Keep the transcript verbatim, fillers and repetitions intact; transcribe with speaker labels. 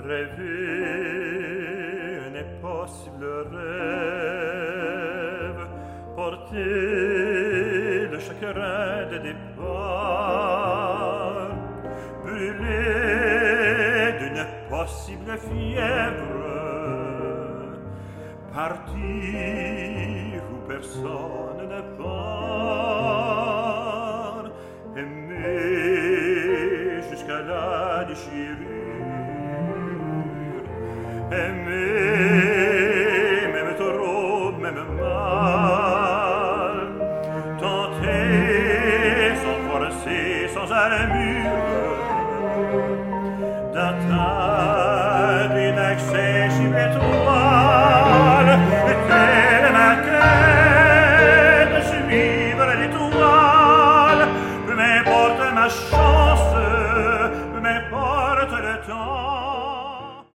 Speaker 1: Rêver un impossible rêve, porter le chagrin de départ, brûler d'une possible fièvre, partir où personne ne part, aimer jusqu'à la déchirure. Aimer, même trop, même mal, tenter sans forcer, sans armure, d'atteindre inaccessible étoile, et telle ma quête, suivre l'étoile, peu m'importe ma chance, peu m'importe le temps.